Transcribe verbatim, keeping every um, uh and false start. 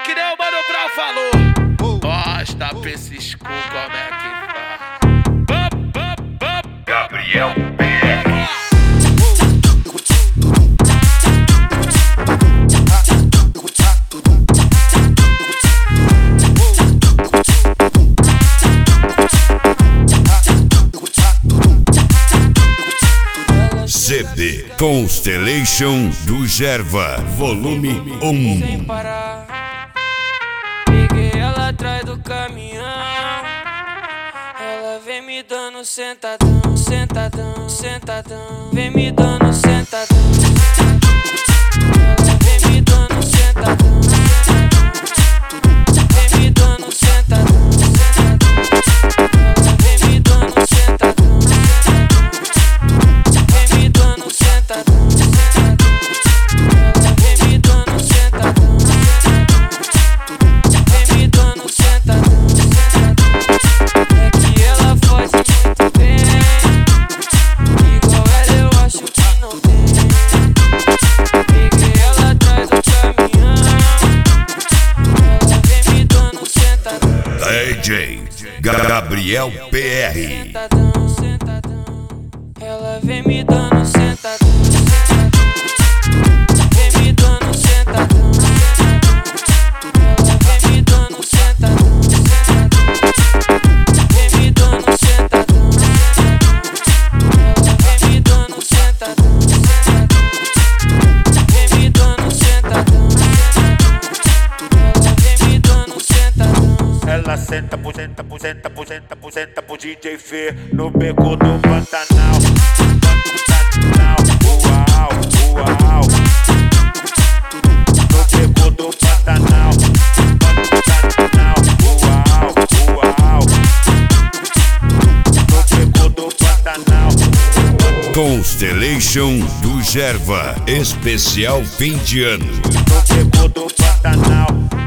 que nem o Mano Brown falou. Gosta pra esses cu, como é que faz? Gabriel P R. C D Constellation do Gerva, volume um. Sem parar, peguei ela atrás do caminhão. Ela vem me dando sentadão, sentadão, sentadão. Vem me dando sentadão. Ela vem me dando sentadão. Vem me dando sentadão. Ela vem me dando sentadão. Vem me dando sentadão. Ela vem me dando sentadão. Vem me dando sentadão. É que ela faz muito bem. Igual ela eu acho que não tem. Peguei ela atrás do caminhão. Ela vem me dando sentadão. D J Gabriel P R. Sentadão, sentadão. Ela vem me dando sentadão. Vem me dando sentadão. Ela vem me dando sentadão. Vem me dando sentadão. Ela vem me dando sentadão. Vem me dando sentadão. Ela vem me dando sentadão. Ela senta, senta, senta, senta, senta pro D J Fê no beco do Pantanal. Pantanal, uau, uau. No beco do Pantanal. Pantanal, uau, uau. No beco do Pantanal. Constellation do Gerva, especial fim de ano. No beco do Pantanal.